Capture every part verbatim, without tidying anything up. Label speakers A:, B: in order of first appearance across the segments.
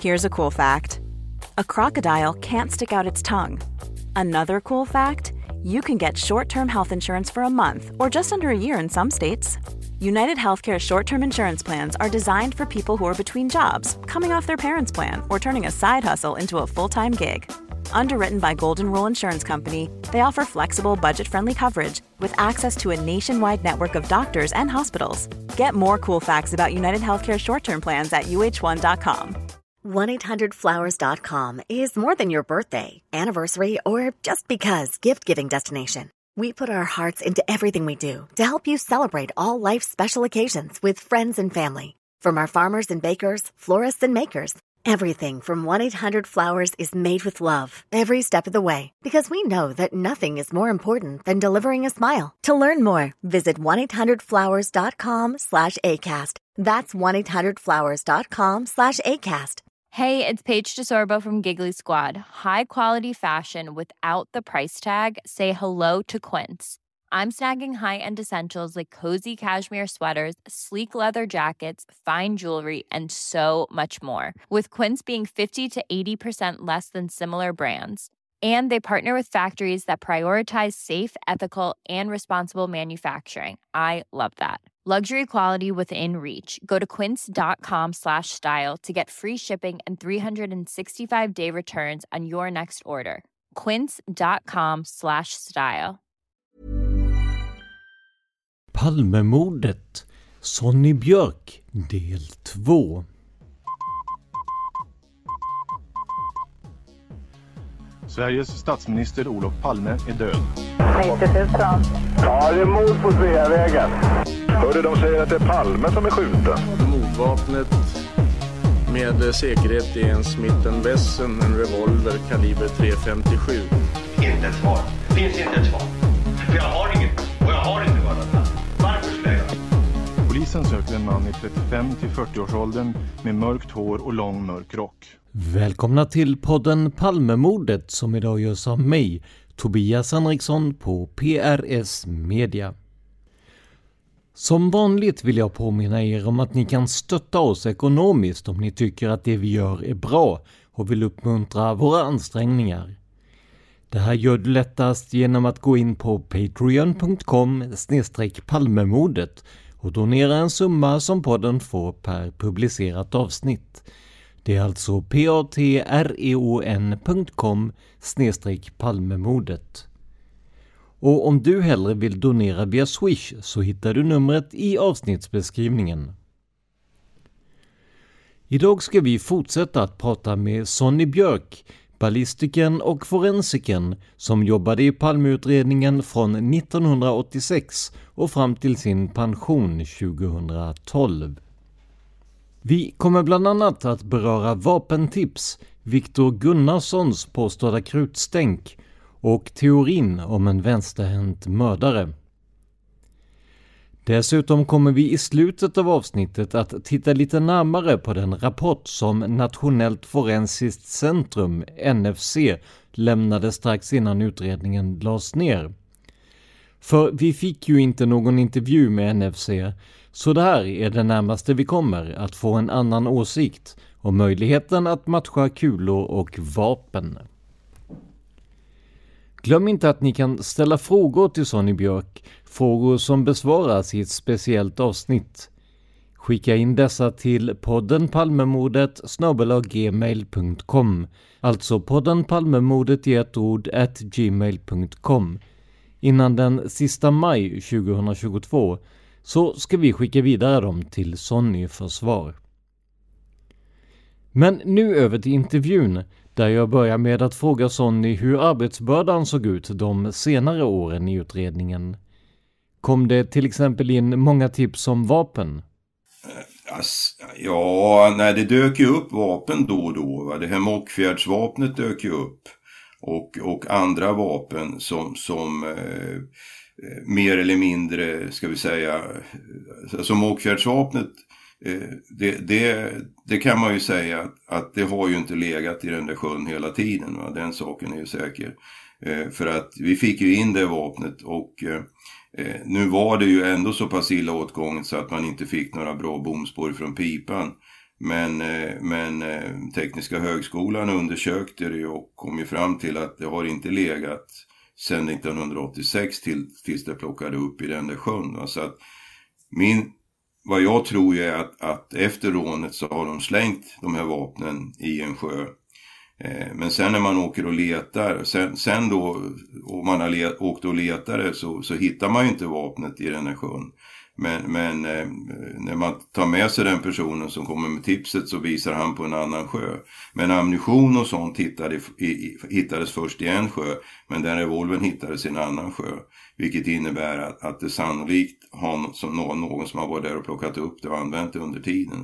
A: Here's a cool fact. A crocodile can't stick out its tongue. Another cool fact, you can get short-term health insurance for a month or just under a year in some states. United Healthcare short-term insurance plans are designed for people who are between jobs, coming off their parents' plan, or turning a side hustle into a full-time gig. Underwritten by Golden Rule Insurance Company, they offer flexible, budget-friendly coverage with access to a nationwide network of doctors and hospitals. Get more cool facts about United Healthcare short-term plans at U H one dot com.
B: one eight hundred flowers dot com is more than your birthday, anniversary, or just because gift-giving destination. We put our hearts into everything we do to help you celebrate all life's special occasions with friends and family. From our farmers and bakers, florists and makers, everything from one eight hundred flowers is made with love every step of the way, because we know that nothing is more important than delivering a smile. To learn more, visit one eight hundred flowers dot com slash ACAST. That's one eight hundred flowers dot com slash ACAST.
C: Hey, it's Paige DeSorbo from Giggly Squad. High quality fashion without the price tag. Say hello to Quince. I'm snagging high-end essentials like cozy cashmere sweaters, sleek leather jackets, fine jewelry, and so much more. With Quince being fifty to eighty percent less than similar brands. And they partner with factories that prioritize safe, ethical, and responsible manufacturing. I love that. Luxury quality within reach. Go to quince.com slash style to get free shipping and three sixty-five day returns on your next order. Quince.com slash style.
D: Palmemordet, Sonny Björk, del två.
E: Sveriges statsminister Olof Palme är död.
F: nittio tusen.
G: Ja, det är mord på Sveavägen. Hörde de säger att det är Palme som är skjuten.
H: Mordvapnet med säkerhet är en Smith and Wesson, en revolver kaliber tre femtiosju.
I: Inte ett svar. Finns inte ett svar. För jag har inget. Och jag har inte varit. Varför skulle jag?
E: Polisen söker en man i trettiofem till fyrtio-årsåldern med mörkt hår och lång mörk rock.
D: Välkomna till podden Palmemordet som idag görs av mig, Tobias Henriksson på P R S Media. Som vanligt vill jag påminna er om att ni kan stötta oss ekonomiskt om ni tycker att det vi gör är bra och vill uppmuntra våra ansträngningar. Det här gör du lättast genom att gå in på patreon punkt com snedstreck palmemordet och donera en summa som podden får per publicerat avsnitt. Det är alltså patreon punkt com snedstreck palmemordet. Och om du hellre vill donera via Swish så hittar du numret i avsnittsbeskrivningen. Idag ska vi fortsätta att prata med Sonny Björk, ballistikern och forensikern som jobbade i Palmeutredningen från nittonhundraåttiosex och fram till sin pension tjugohundratolv. Vi kommer bland annat att beröra vapentips, Viktor Gunnarssons påstådda krutstänk och teorin om en vänsterhänt mördare. Dessutom kommer vi i slutet av avsnittet att titta lite närmare på den rapport som Nationellt forensiskt centrum, N F C, lämnade strax innan utredningen lades ner. För vi fick ju inte någon intervju med N F C, så det här är det närmaste vi kommer att få en annan åsikt om möjligheten att matcha kulor och vapen. Glöm inte att ni kan ställa frågor till Sonny Björk, frågor som besvaras i ett speciellt avsnitt. Skicka in dessa till podden palmemordet snabel-a gmail punkt com, alltså podden palmemordet i ett ord at gmail punkt com. Innan den sista maj tjugohundratjugotvå så ska vi skicka vidare dem till Sonny för svar. Men nu över till intervjun där jag börjar med att fråga Sonny hur arbetsbördan såg ut de senare åren i utredningen. Kom det till exempel in många tips om vapen?
J: Ja, nej, det dök ju upp vapen då och då. Va? Det här Mockfjärdsvapnet dök ju upp. Och, och andra vapen som, som eh, mer eller mindre, ska vi säga, alltså Mockfjärdsvapnet, eh, det, det, det kan man ju säga att, att det har ju inte legat i den där sjön hela tiden. Va? Den saken är ju säker. Eh, för att vi fick ju in det vapnet och eh, nu var det ju ändå så pass illa åtgånget så att man inte fick några bra bomspår från pipan. Men, men Tekniska högskolan undersökte det och kom ju fram till att det har inte legat sedan nittonhundraåttiosex till, tills det plockade upp i den där sjön. Så att min, vad jag tror är att, att efter rånet så har de slängt de här vapnen i en sjö. Men sen när man åker och letar, sen, sen då, om man har let, åkt och letare så, så hittar man ju inte vapnet i den här sjön. Men, men eh, när man tar med sig den personen som kommer med tipset så visar han på en annan sjö. Men ammunition och sånt hittade, i, hittades först i en sjö, men den revolvern hittades i en annan sjö. Vilket innebär att, att det sannolikt har som någon, någon som har varit där och plockat upp det och använt det under tiden.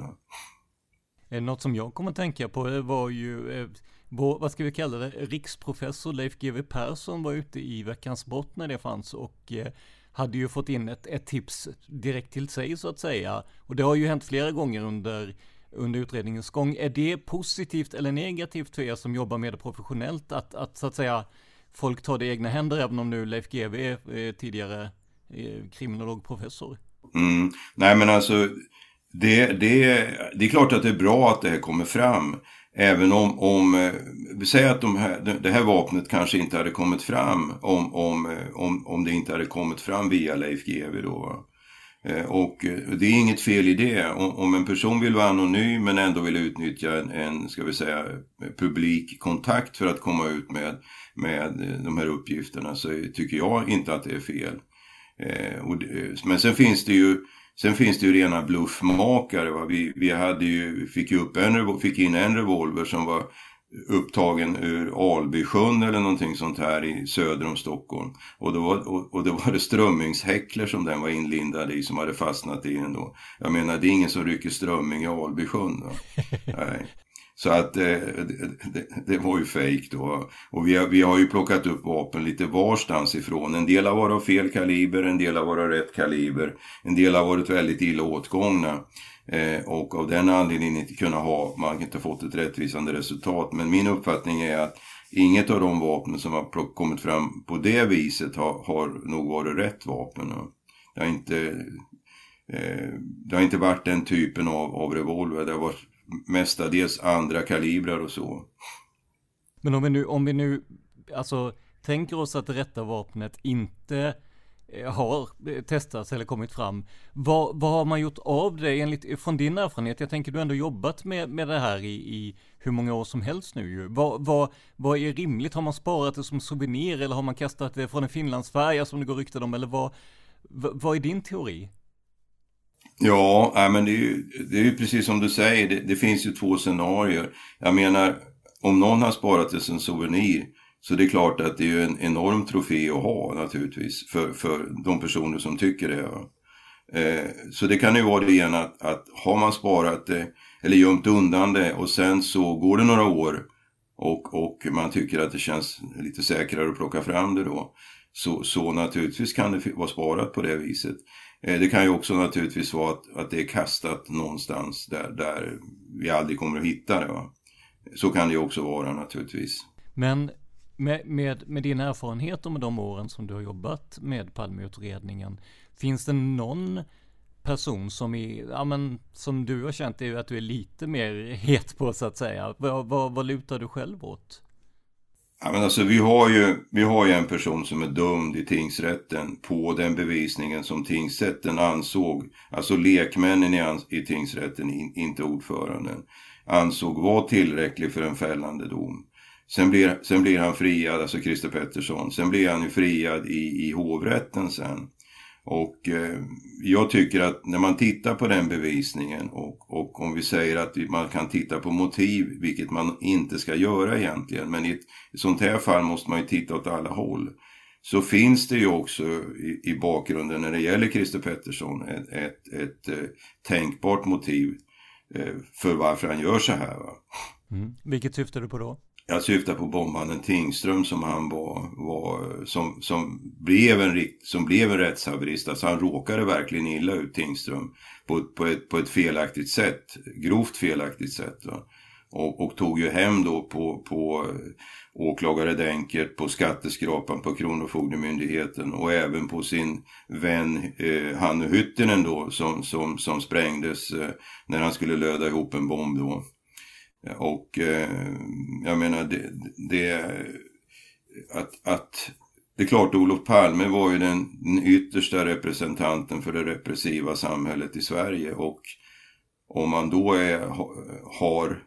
D: Något som jag kommer att tänka på var ju, eh, vad ska vi kalla det, riksprofessor Leif G W Persson var ute i Veckans brott när det fanns och eh, hade ju fått in ett, ett tips direkt till sig så att säga. Och det har ju hänt flera gånger under, under utredningens gång. Är det positivt eller negativt för er som jobbar med det professionellt att, att så att säga folk tar det i egna händer, även om nu Leif G W är tidigare är kriminologprofessor?
J: Mm. Nej men alltså det, det, det är klart att det är bra att det här kommer fram. Även om, om vi säger att de här, det här vapnet kanske inte hade kommit fram om, om, om, om det inte hade kommit fram via Leif G W då. Och det är inget fel i det. Om, om en person vill vara anonym men ändå vill utnyttja en, en ska vi säga, publik kontakt för att komma ut med, med de här uppgifterna så tycker jag inte att det är fel. Och, men sen finns det ju Sen finns det ju rena bluffmakare. Va? Vi, vi hade ju, fick, ju upp en, fick in en revolver som var upptagen ur Albysjön eller någonting sånt här i söder om Stockholm. Och då var, och, och då var det strömmingshäckler som den var inlindad i som hade fastnat i den då. Jag menar, det är ingen som rycker strömming i Albysjön. Nej. Så att eh, det, det, det var ju fejk då. Och vi har, vi har ju plockat upp vapen lite varstans ifrån. En del har varit av fel kaliber, en del har varit av rätt kaliber. En del har varit väldigt illa åtgångna. Eh, och av den anledningen inte kunna ha, man har inte fått ett rättvisande resultat. Men min uppfattning är att inget av de vapen som har kommit fram på det viset har, har nog varit rätt vapen. Det har inte, eh, det har inte varit den typen av, av revolver. Det har varit mestadels andra kalibrar och så.
D: Men om vi nu, om vi nu alltså, tänker oss att det rätta vapnet inte har testats eller kommit fram. Vad, vad har man gjort av det enligt, från din erfarenhet? Jag tänker du har ändå jobbat med, med det här i, i hur många år som helst nu. Ju. Vad, vad, vad är rimligt? Har man sparat det som souvenir eller har man kastat det från en finlandsfärja som det går rykten om? Eller vad, vad, vad är din teori?
J: Ja, äh, men det är, ju, det är ju precis som du säger, det, det finns ju två scenarier. Jag menar, om någon har sparat det som souvenir så det är klart att det är ju en enorm trofé att ha naturligtvis för, för de personer som tycker det. Ja. Eh, så det kan ju vara det igen att, att har man sparat det eller gömt undan det och sen så går det några år och, och man tycker att det känns lite säkrare att plocka fram det då. Så, så naturligtvis kan det vara sparat på det viset. Det kan ju också naturligtvis vara att, att det är kastat någonstans där, där vi aldrig kommer att hitta det. Va? Så kan det ju också vara naturligtvis.
D: Men med, med, med din erfarenhet och med de åren som du har jobbat med Palmeutredningen, finns det någon person som, är, ja, men, som du har känt är att du är lite mer het på så att säga? Vad, vad, vad lutar du själv åt?
J: Ja, men alltså, vi, har ju, vi har ju en person som är dömd i tingsrätten på den bevisningen som tingsrätten ansåg, alltså lekmännen i, i tingsrätten, in, inte ordföranden, ansåg var tillräcklig för en fällande dom. Sen blir, sen blir han friad, alltså Christer Pettersson, sen blir han ju friad i, i hovrätten sen. Och eh, jag tycker att när man tittar på den bevisningen och, och om vi säger att man kan titta på motiv, vilket man inte ska göra egentligen, men i ett, i ett sånt här fall måste man ju titta åt alla håll. Så finns det ju också i, i bakgrunden när det gäller Christer Pettersson ett, ett, ett, ett tänkbart motiv eh, för varför han gör så här. Va?
D: Mm. Vilket syftar du på då?
J: Jag syftar på bombmannen Tingström som han var, var som, som, blev en, som blev en rättshaverist. Alltså han råkade verkligen illa ut Tingström på, på, ett, på ett felaktigt sätt, grovt felaktigt sätt. Va? och, och tog ju hem då på, på åklagare Denkert, på skatteskrapan, på Kronofogdemyndigheten och även på sin vän eh, Hannu Hyttinen då som, som, som sprängdes eh, när han skulle löda ihop en bomb då. Och eh, jag menar det, det att, att det är klart Olof Palme var ju den, den yttersta representanten för det repressiva samhället i Sverige, och om man då är, har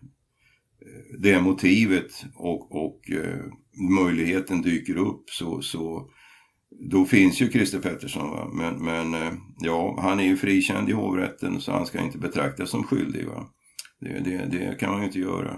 J: det motivet och, och eh, möjligheten dyker upp så, så då finns ju Christer Pettersson, va? Men, men eh, ja, han är ju frikänd i hovrätten så han ska inte betraktas som skyldig, va? Det, det, det kan man ju inte göra.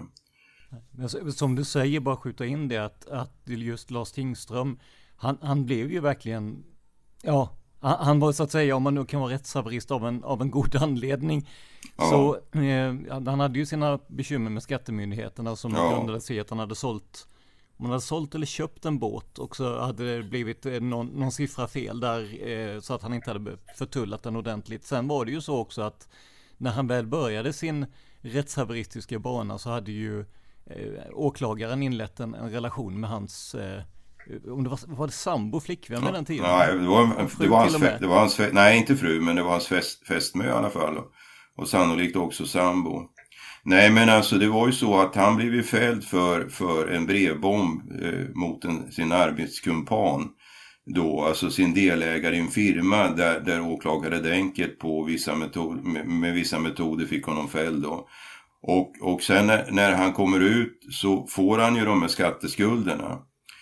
D: Men som du säger, bara skjuta in det att, att just Lars Tingström, han, han blev ju verkligen, ja, han, han var så att säga, om man nu kan vara rättshaverist av en, av en god anledning. Ja. Så eh, han hade ju sina bekymmer med skattemyndigheterna som ja. grundade sig att han hade sålt, om man hade sålt eller köpt en båt och så hade det blivit någon, någon siffra fel där eh, så att han inte hade förtullat den ordentligt. Sen var det ju så också att när han väl började sin rättshaveristiska bana så hade ju eh, åklagaren inlett en, en relation med hans eh, om det var, var det sambo, flickvän med den tiden?
J: Nej, det var, det var, hans, fe, det var hans fe, nej inte fru, men det var hans fest, fästmö i alla fall. Och, och sannolikt också sambo. Nej, men alltså det var ju så att han blev ju fälld för, för en brevbomb eh, mot en, sin arbetskumpan. Då, alltså sin delägare i en firma där, där åklagare Denkert på vissa metod, med, med vissa metoder fick honom fälld då. Och, och sen när, när han kommer ut så får han ju de här skatteskulderna.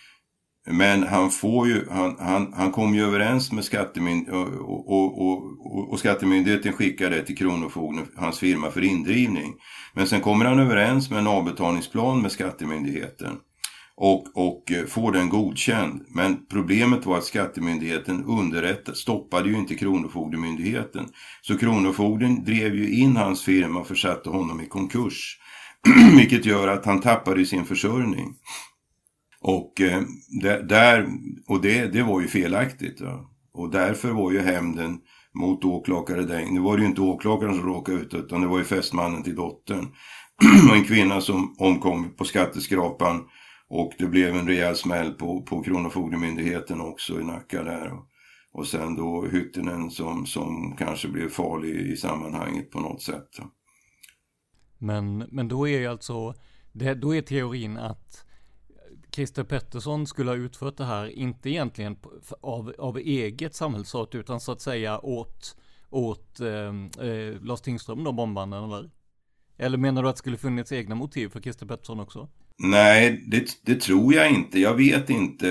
J: Men han får ju, han, han, han kom ju överens med skattemyndigheten och, och, och, och, och skattemyndigheten skickar det till Kronofogden, hans firma, för indrivning. Men sen kommer han överens med en avbetalningsplan med skattemyndigheten och, och får den godkänd. Men problemet var att skattemyndigheten underrättade, stoppade ju inte Kronofogdemyndigheten. Så Kronofogden drev ju in hans firma och försatte honom i konkurs. Vilket gör att han tappade sin försörjning. Och, eh, där, och det, det var ju felaktigt. Va? Och därför var ju hämnden mot åklagare Denkert. Nu var det ju inte åklagaren som råkade ut, utan det var ju fästmannen till dottern. En kvinna som omkom på skatteskrapan. Och det blev en rejäl smäll på, på Kronofogdemyndigheten också i Nacka där. Och, och sen då Hyttinen som, som kanske blev farlig i sammanhanget på något sätt.
D: Men, men då är ju alltså, det, då är teorin att Christer Pettersson skulle ha utfört det här, inte egentligen av, av eget samhällsort utan så att säga åt, åt eh, eh, Lars Tingström, de bombanden, eller? Eller menar du att det skulle funnits egna motiv för Christer Pettersson också?
J: Nej, det, det tror jag inte. Jag vet inte.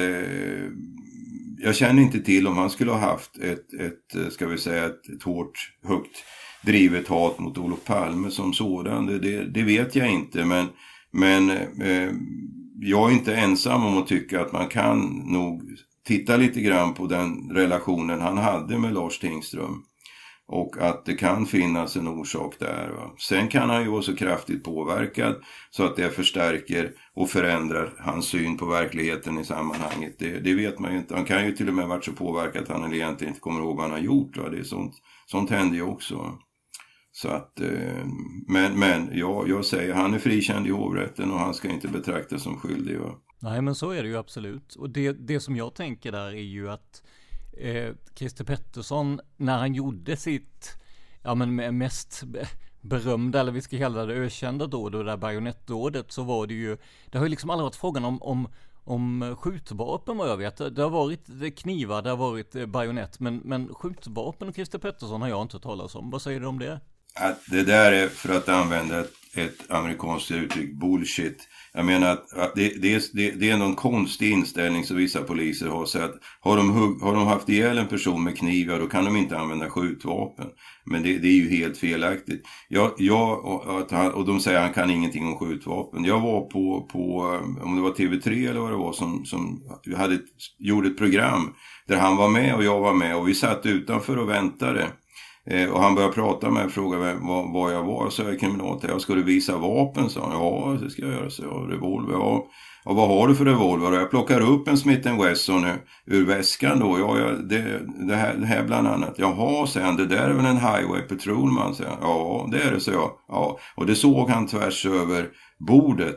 J: Jag känner inte till om han skulle ha haft ett, ett ska vi säga, ett, ett hårt, högt drivet hat mot Olof Palme som sådan. Det, det, det vet jag inte, men, men eh, jag är inte ensam om att tycka att man kan nog titta lite grann på den relationen han hade med Lars Tingström. Och att det kan finnas en orsak där. Va? Sen kan han ju vara så kraftigt påverkad så att det förstärker och förändrar hans syn på verkligheten i sammanhanget. Det, det vet man ju inte. Han kan ju till och med varit så påverkad att han egentligen inte kommer ihåg vad han har gjort. Va? Det är sånt, sånt händer ju också. Så att, eh, men, men ja, jag säger, han är frikänd i hovrätten och han ska inte betraktas som skyldig. Va?
D: Nej, men så är det ju absolut. Och det, det som jag tänker där är ju att eh, Christer Pettersson, när han gjorde sitt ja, men mest berömda, eller vi ska kalla det ökända dåd, det där bajonettdådet, så var det ju, det har ju liksom aldrig varit frågan om, om, om skjutvapen, vad jag vet. Det har varit knivar, det har varit bajonett, men, men skjutvapen och Christer Pettersson har jag inte talat om. Vad säger du om det?
J: Att det där är, för att använda ett, ett amerikanskt uttryck, bullshit. Jag menar att, att det, det, det, det är någon konstig inställning som vissa poliser har. Så att har de, hugg, har de haft ihjäl en person med knivar, då kan de inte använda skjutvapen. Men det, det är ju helt felaktigt. Jag, jag, och, han, och de säger att han kan ingenting om skjutvapen. Jag var på, på om det var T V tre eller vad det var, som, som hade, gjorde ett program där han var med och jag var med. Och vi satt utanför och väntade Eh, och han började prata med mig och frågade vad, vad jag var. Så jag kriminaltekniker. Jag skulle visa vapen, sa han. Ja, det ska jag göra. Så jag revolver, ja. Och vad har du för revolver? Och jag plockar upp en Smith and Wesson ur väskan då. Ja, jag, det, det, här, det här bland annat. Jaha, sen det där är väl en Highway Patrolman, säger han. Ja, det är det, så jag. Ja, och det såg han tvärs över bordet.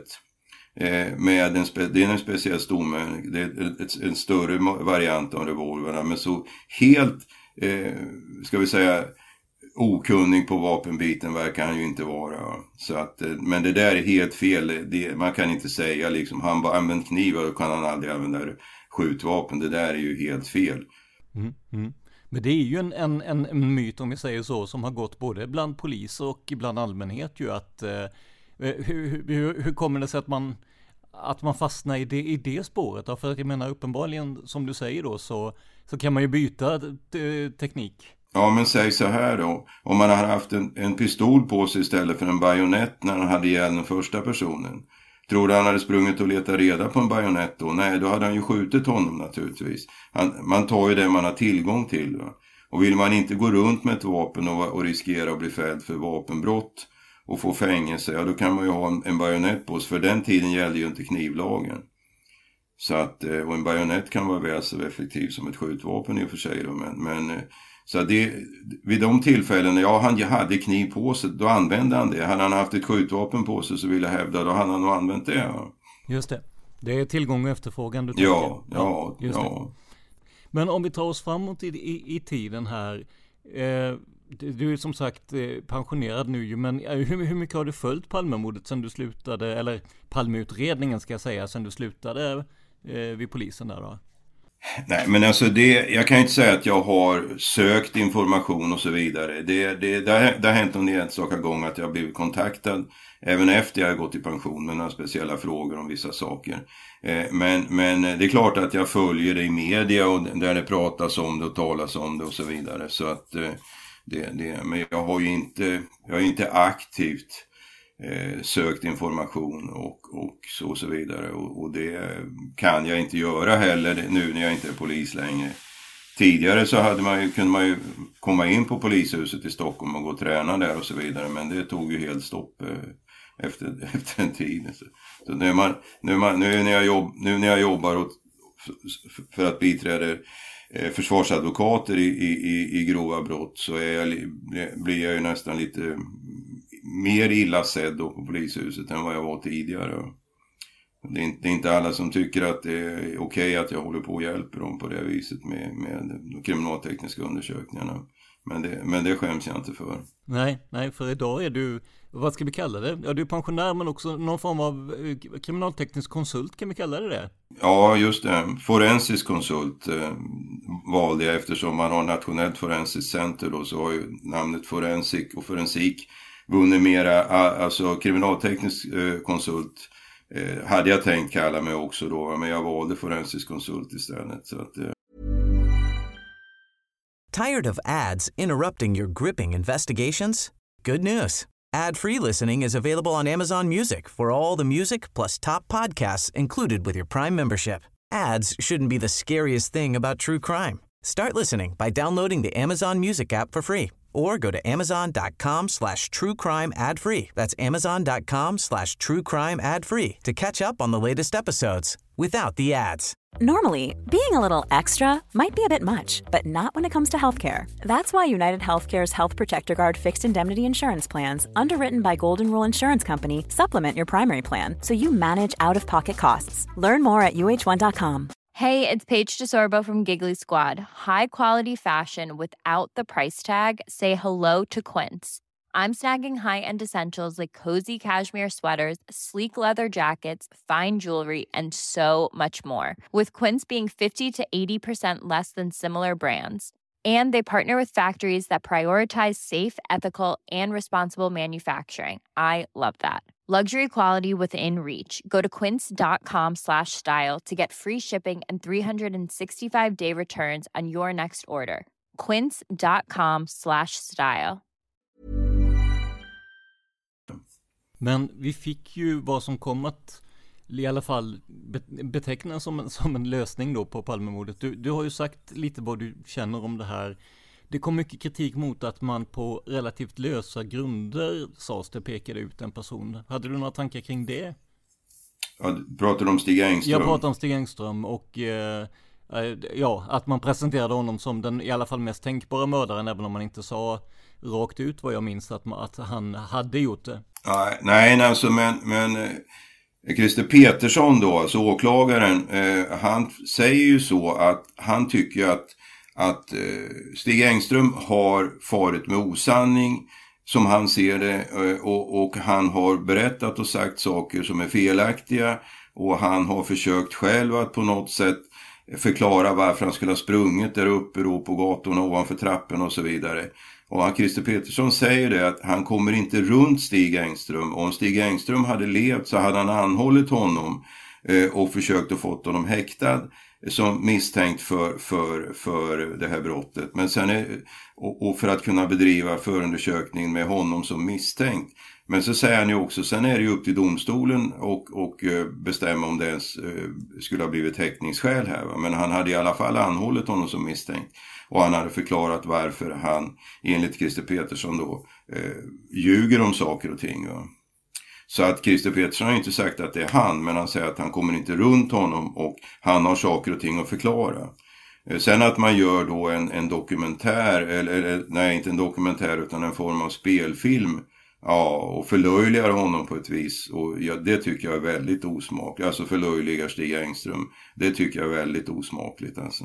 J: Eh, med en, spe, det är en speciell stomme. Det är ett, en större variant av revolverna. Men så helt, eh, ska vi säga, okunnig på vapenbiten verkar han ju inte vara. Så att, men det där är helt fel. Det, man kan inte säga liksom, han bara använt kniv och kan han aldrig använda skjutvapen. Det där är ju helt fel.
D: Mm, mm. Men det är ju en, en, en myt, om vi säger så, som har gått både bland polis och bland allmänhet ju att eh, hur, hur, hur kommer det sig att man att man fastnar i det, i det spåret då? För att jag menar uppenbarligen, som du säger då, så, så kan man ju byta te- teknik.
J: Ja, men säg så här då. Om man hade haft en, en pistol på sig istället för en bajonett när han hade ihjäl den första personen. Tror du han hade sprungit och letat reda på en bajonett då? Nej, då hade han ju skjutit honom naturligtvis. Han, man tar ju det man har tillgång till. Va? Och vill man inte gå runt med ett vapen och, och riskera att bli fälld för vapenbrott och få fängelse, ja då kan man ju ha en, en bajonett på sig. För den tiden gällde ju inte knivlagen. Så att, och en bajonett kan vara väl så effektiv som ett skjutvapen i och för sig då, men... men så det, vid de tillfällen, ja han hade kniv på sig, då använde han det. Hade han haft ett skjutvapen på sig så vill jag hävda, då hade han nog använt det. Ja.
D: Just det. Det är tillgång och efterfrågan du
J: tänker. Ja, ja,
D: just
J: ja.
D: Det. Men om vi tar oss framåt i, i, i tiden här. Eh, du är som sagt pensionerad nu, men hur, hur mycket har du följt Palmemordet sedan du slutade, eller Palmeutredningen ska jag säga, sedan du slutade eh, vid polisen där då?
J: Nej, men alltså det, jag kan inte säga att jag har sökt information och så vidare. Det, det, det, har, det har hänt en enstaka gång att jag har blivit kontaktad även efter jag har gått i pension med några speciella frågor om vissa saker. Eh, men, men det är klart att jag följer det i media och där det pratas om det och talas om det och så vidare. Så att eh, det, det, men jag har ju inte, jag har inte aktivt Eh, sökt information och, och så och så vidare och, och det kan jag inte göra heller nu när jag inte är polis längre. Tidigare så hade man ju, kunde man ju komma in på polishuset i Stockholm och gå och träna där och så vidare, men det tog ju helt stopp eh, efter, efter en tid. Så, så nu, man, nu, man, nu, när jag jobb, nu när jag jobbar åt, för att biträda eh, försvarsadvokater i, i, i grova brott så är jag, blir jag ju nästan lite mer illa sedd då på polishuset än vad jag var tidigare. Det är, inte, det är inte alla som tycker att det är okej okay att jag håller på och hjälper dem på det viset med, med de kriminaltekniska undersökningarna. Men det, men det skäms jag inte för.
D: Nej, nej, för idag är du, vad ska vi kalla det? Ja, du är pensionär men också någon form av kriminalteknisk konsult, kan vi kalla det det?
J: Ja, just det. Forensisk konsult eh, valde jag eftersom man har nationellt forensiskt center då, så har ju namnet forensik och forensik vunnit mera, alltså kriminalteknisk eh, konsult eh, hade jag tänkt kalla mig också då, men jag valde forensisk konsult istället. Så att, eh.
F: Tired of ads interrupting your gripping investigations? Good news. Ad-free listening is available on Amazon Music for all the music plus top podcasts included with your Prime membership. Ads shouldn't be the scariest thing about true crime. Start listening by downloading the Amazon Music app for free or go to amazon.com slash true crime ad free. That's amazon.com slash true crime ad free to catch up on the latest episodes without the ads.
A: Normally, being a little extra might be a bit much, but not when it comes to healthcare. That's why United Healthcare's Health Protector Guard fixed indemnity insurance plans, underwritten by Golden Rule Insurance Company, supplement your primary plan so you manage out-of-pocket costs. Learn more at U H one dot com.
C: Hey, it's Paige DeSorbo from Giggly Squad. High quality fashion without the price tag. Say hello to Quince. I'm snagging high-end essentials like cozy cashmere sweaters, sleek leather jackets, fine jewelry, and so much more. With Quince being fifty to eighty percent less than similar brands. And they partner with factories that prioritize safe, ethical, and responsible manufacturing. I love that. Luxury quality within reach. Go to quince.com slash style to get free shipping and three sixty-five day returns on your next order. Quince.com slash style.
D: Men vi fick ju vad som kom att i alla fall betecknas som en, som en lösning då på Palmemordet. Du, du har ju sagt lite vad du känner om det här det kom mycket kritik mot att man på relativt lösa grunder, sades det, pekade ut en person. Hade du några tankar kring det?
J: Ja, pratar du om Stig Engström?
D: Jag pratar om Stig Engström och eh, ja, att man presenterade honom som den i alla fall mest tänkbara mördaren, även om man inte sa rakt ut vad jag minns att, man, att han hade gjort det.
J: Nej, nej alltså men, men eh, Christer Petersson då, alltså åklagaren, eh, han säger ju så att han tycker att, att eh, Stig Engström har farit med osanning som han ser det, eh, och, och han har berättat och sagt saker som är felaktiga, och han har försökt själv att på något sätt förklara varför han skulle ha sprungit där uppe då på gatorna ovanför trappen och så vidare. Och han, Christer Petersson säger det att han kommer inte runt Stig Engström. Och om Stig Engström hade levt så hade han anhållit honom eh, och försökt att få honom häktad som misstänkt för, för, för det här brottet. Men sen är, och, och för att kunna bedriva förundersökning med honom som misstänkt. Men så säger han ju också, sen är det ju upp till domstolen och, och bestämma om det ens skulle ha blivit häktningsskäl här. Va? Men han hade i alla fall anhållit honom som misstänkt. Och han hade förklarat varför han, enligt Christer Petersson då, eh, ljuger om saker och ting. Va? Så att Christer Petersson har inte sagt att det är han, men han säger att han kommer inte runt honom och han har saker och ting att förklara. Sen att man gör då en, en dokumentär, eller, eller nej inte en dokumentär utan en form av spelfilm, ja, och förlöjligar honom på ett vis, och ja, det tycker jag är väldigt osmakligt. Alltså förlöjligar Stig Engström, det tycker jag är väldigt osmakligt alltså.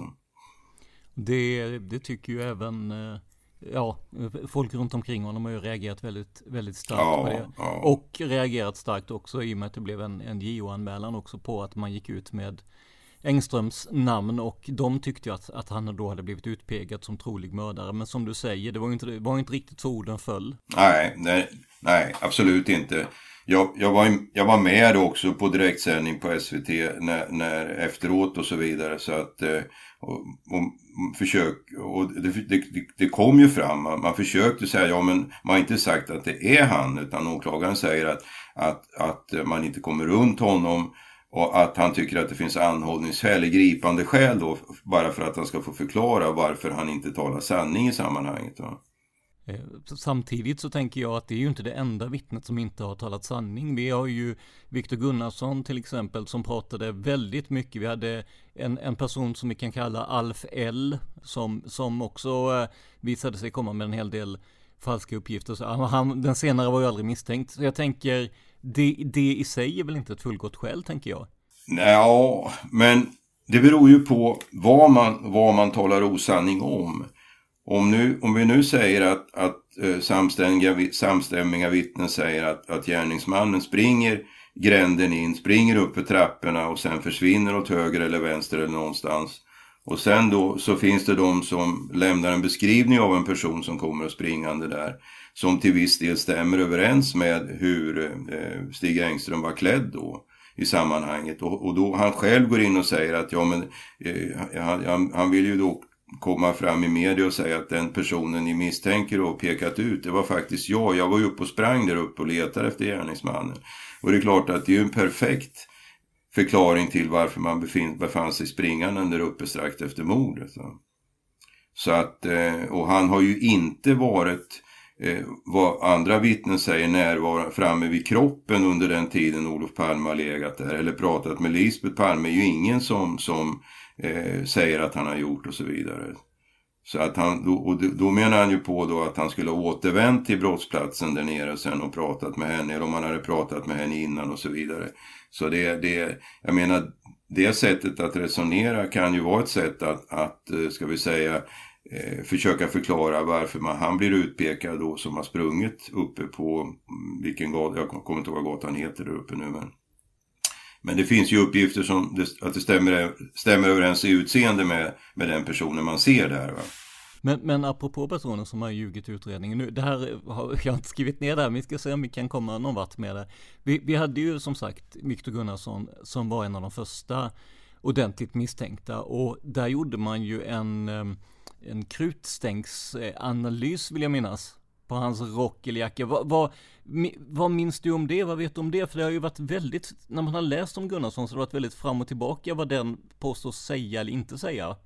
D: Det, det tycker ju även ja, folk runt omkring honom har ju reagerat väldigt, väldigt starkt
J: ja,
D: på det.
J: Ja.
D: Och reagerat starkt också i och med att det blev en, en J O-anmälan också på att man gick ut med Engströms namn, och de tyckte ju att, att han då hade blivit utpegad som trolig mördare. Men som du säger, det var ju inte, det var inte riktigt så orden föll.
J: Nej, nej, nej absolut inte. Jag, jag, var, jag var med också på direktsändning på S V T när, när efteråt och så vidare. Så att, och, och, försök, och det, det, det kom ju fram, man, man försökte säga, ja men man har inte sagt att det är han, utan åklagaren säger att, att, att man inte kommer runt honom. Och att han tycker att det finns anhållningsskäl, gripande skäl då, bara för att han ska få förklara varför han inte talar sanning i sammanhanget. Va?
D: Samtidigt så tänker jag att det är ju inte det enda vittnet som inte har talat sanning. Vi har ju Viktor Gunnarsson till exempel som pratade väldigt mycket. Vi hade en, en person som vi kan kalla Alf L som, som också eh, visade sig komma med en hel del falska uppgifter. Så han, den senare var ju aldrig misstänkt. Så jag tänker, det, det i sig är väl inte ett fullgott skäl, tänker jag.
J: Ja, men det beror ju på vad man, vad man talar osanning om. Om, nu, om vi nu säger att, att uh, samstämmiga, samstämmiga vittnen säger att, att gärningsmannen springer gränden in, springer upp för trapporna och sen försvinner åt höger eller vänster eller någonstans. Och sen då så finns det de som lämnar en beskrivning av en person som kommer och springande där, som till viss del stämmer överens med hur eh, Stig Engström var klädd då i sammanhanget. Och, och då han själv går in och säger att ja men eh, han, han vill ju då komma fram i media och säga att den personen ni misstänker och pekat ut, det var faktiskt jag. Jag var ju uppe och sprang där uppe och letade efter gärningsmannen. Och det är klart att det är ju en perfekt förklaring till varför man befin- befann sig springande där uppe strax efter mordet. Så, så att, och han har ju inte varit, eh, vad andra vittnen säger, närvara framme vid kroppen under den tiden Olof Palme har legat där. Eller pratat med Lisbeth Palme, är ju ingen som, som eh, säger att han har gjort och så vidare. Så att han, då, och då menar han ju på då att han skulle ha återvänt till brottsplatsen där nere sen och pratat med henne, eller om han hade pratat med henne innan och så vidare. Så det, det, jag menar, det sättet att resonera kan ju vara ett sätt att, att ska vi säga, eh, försöka förklara varför man, han blir utpekad då som har sprungit uppe på vilken gata, jag kommer inte ihåg vad gatan heter där uppe nu, men Men det finns ju uppgifter som det, att det stämmer, stämmer överens i utseende med, med den personen man ser där. Va?
D: Men, men apropå personer som har ljugit utredningen nu, det här har jag inte skrivit ner där, men vi ska se om vi kan komma någon vart med det. Vi, vi hade ju som sagt Viktor Gunnarsson som var en av de första ordentligt misstänkta, och där gjorde man ju en, en krutstänksanalys, vill jag minnas, på hans rock eller jacka. Vad, vad, vad minns du om det? Vad vet du om det? För det har ju varit väldigt, när man har läst om Gunnarsson så har det varit väldigt fram och tillbaka vad den påstås säga eller inte säga.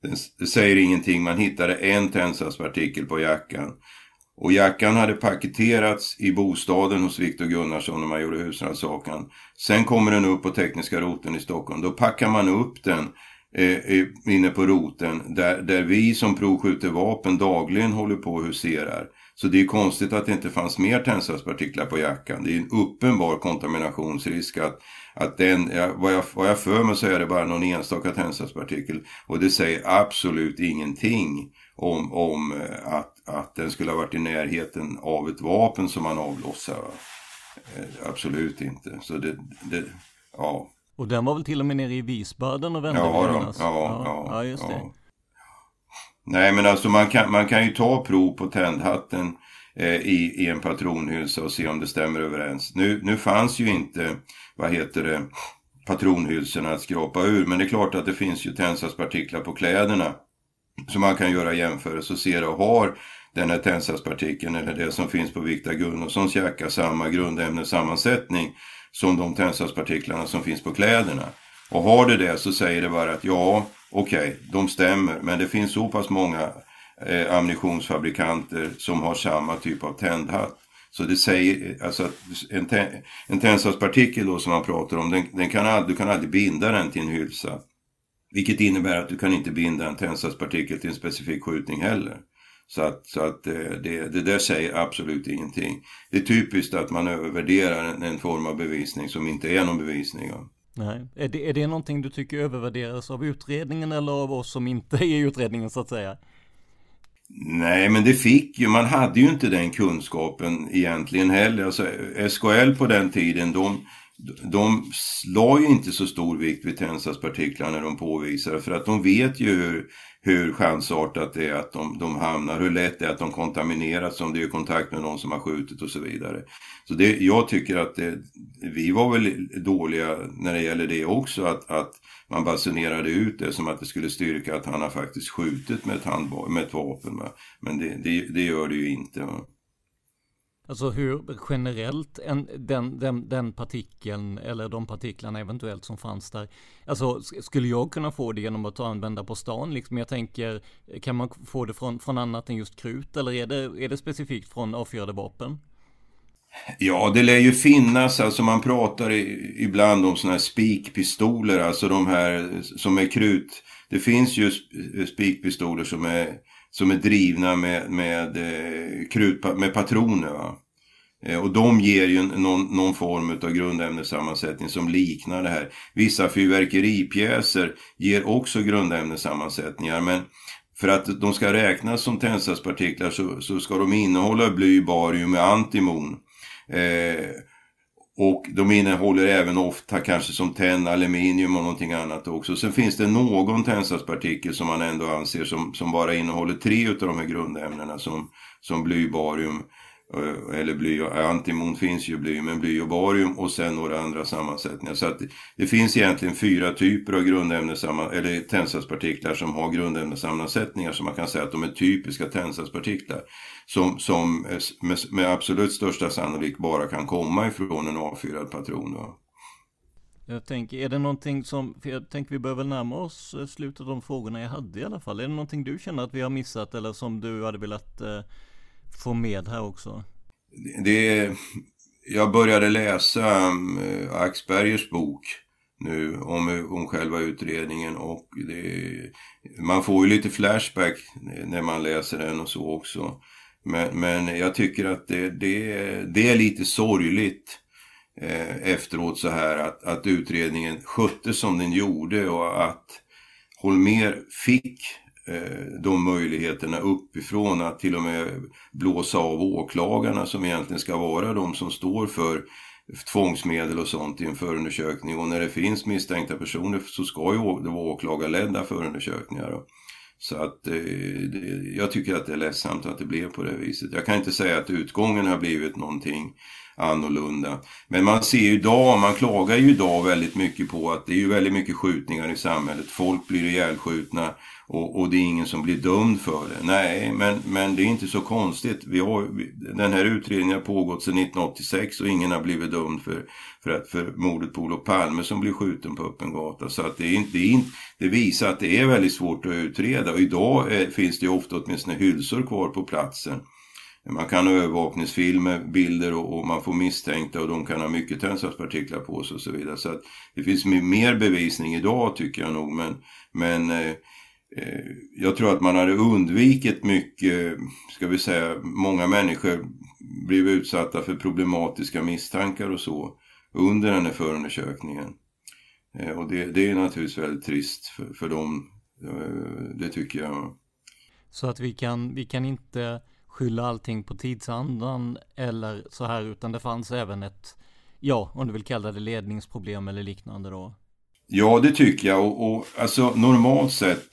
J: Den säger ingenting. Man hittade en tändsatspartikel på jackan. Och jackan hade paketerats i bostaden hos Viktor Gunnarsson när man gjorde husrannsakan. Sen kommer den upp på tekniska roten i Stockholm. Då packar man upp den eh, inne på roten där, där vi som provskjuter vapen dagligen håller på och huserar. Så det är konstigt att det inte fanns mer tändsatspartiklar på jackan. Det är en uppenbar kontaminationsrisk att, att den, ja, vad, jag, vad jag för mig så är det bara någon enstaka tändsatspartikel. Och det säger absolut ingenting om, om att, att den skulle ha varit i närheten av ett vapen som man avlossar. Eh, absolut inte. Så det, det, ja.
D: Och den var väl till och med nere i Wiesbaden och vände
J: ja,
D: vid
J: då,
D: ja,
J: ja,
D: ja, ja, just det.
J: Ja. Nej, men alltså man kan, man kan ju ta prov på tändhatten eh, i, i en patronhylsa och se om det stämmer överens. Nu, nu fanns ju inte, vad heter det, patronhylsorna att skrapa ur. Men det är klart att det finns ju tändsatspartiklar på kläderna. Så man kan göra jämförelse och se och har den här tändsatspartikeln eller det som finns på Viktor Gunnarssons jacka samma grundämnessammansättning som de tändsatspartiklarna som finns på kläderna. Och har det det så säger det bara att ja, okej, okay, de stämmer. Men det finns så pass många eh, ammunitionsfabrikanter som har samma typ av tändhatt. Så det säger, alltså att en, te- en tändsatspartikel då som man pratar om, den, den kan aldrig, du kan aldrig binda den till en hylsa. Vilket innebär att du kan inte binda en tändsatspartikel till en specifik skjutning heller. Så att, så att det, det där säger absolut ingenting. Det är typiskt att man övervärderar en, en form av bevisning som inte är någon bevisning.
D: Nej. Är det, är det någonting du tycker övervärderas av utredningen eller av oss som inte är i utredningen så att säga?
J: Nej, men det fick ju, man hade ju inte den kunskapen egentligen heller. Alltså S K L på den tiden, de, de la ju inte så stor vikt vid tändsatspartiklar när de påvisar. För att de vet ju hur, hur chansartat det är att de, de hamnar, hur lätt det är att de kontamineras om det är kontakt med någon som har skjutit och så vidare. Så det, jag tycker att det, vi var väl dåliga när det gäller det också, att, att man basunerade ut det som att det skulle styrka att han har faktiskt skjutit med ett, handba- med ett vapen. Va? Men det, det, det gör det ju inte. Va?
D: Alltså hur generellt en, den, den, den partikeln eller de partiklarna eventuellt som fanns där. Alltså skulle jag kunna få det genom att använda på stan? Liksom jag tänker, kan man få det från, från annat än just krut eller är det, är det specifikt från avfyrade vapen?
J: Ja, det lär ju finnas, alltså man pratar i, ibland om såna här spikpistoler, alltså de här som är krut. Det finns ju spikpistoler som är, som är drivna med, med, eh, krut, med patroner, va? Eh, och de ger ju någon, någon form av grundämnessammansättning som liknar det här. Vissa fyrverkeripjäser ger också grundämnessammansättningar, men för att de ska räknas som tändsatspartiklar så, så ska de innehålla bly, barium och antimon. Eh, och de innehåller även ofta kanske som tenn, aluminium och någonting annat också. Sen finns det någon tändsatspartikel som man ändå anser som, som bara innehåller tre av de här grundämnena som, som bly, barium eh, eller bly, antimon finns ju bly, men bly och barium och sen några andra sammansättningar. Så att det, det finns egentligen fyra typer av grundämnessamman, eller tändsatspartiklar som har grundämnessammansättningar som man kan säga att de är typiska tändsatspartiklar. Som, som med, med absolut största sannolik bara kan komma ifrån en avfyrad patron. Va?
D: Jag tänker, är det någonting som, för jag tänker vi bör väl närma oss slutet av de frågorna jag hade i alla fall. Är det någonting du känner att vi har missat eller som du hade velat eh, få med här också?
J: Det, jag började läsa äh, Axbergers bok nu om, om själva utredningen och det, man får ju lite flashback när man läser den och så också. Men, men jag tycker att det, det, det är lite sorgligt eh, efteråt så här att, att utredningen skötte som den gjorde och att Holmér fick eh, de möjligheterna uppifrån att till och med blåsa av åklagarna som egentligen ska vara de som står för tvångsmedel och sånt i en förundersökning. Och när det finns misstänkta personer så ska ju det vara åklagarledda förundersökningar. Då. Så att eh, det, jag tycker att det är ledsamt att det blev på det viset. Jag kan inte säga att utgången har blivit någonting annorlunda. Men man ser ju idag, man klagar ju idag väldigt mycket på att det är ju väldigt mycket skjutningar i samhället. Folk blir ihjälskjutna och, och det är ingen som blir dömd för det. Nej, men, men det är inte så konstigt. Vi har, den här utredningen har pågått sedan nittonhundraåttiosex och ingen har blivit dömd för, för, att, för mordet på Olof Palme som blev skjuten på öppen gata. Så att det, är inte, det, är inte, det visar att det är väldigt svårt att utreda. Och idag är, finns det ju ofta åtminstone hylsor kvar på platsen. Man kan ha övervakningsfilmer, bilder och, och man får misstänkta och de kan ha mycket tändsatspartiklar på sig och så vidare. Så att det finns mer bevisning idag tycker jag nog. Men, men eh, jag tror att man hade undvikit mycket, ska vi säga, många människor blev utsatta för problematiska misstankar och så under den här förundersökningen. Eh, och det, det är naturligtvis väldigt trist för, för dem, eh, det tycker jag.
D: Så att vi kan, vi kan inte skylla allting på tidsandan eller så här, utan det fanns även ett, ja, om du vill kalla det ledningsproblem eller liknande då? Ja,
J: det tycker jag. Och, och alltså normalt sett,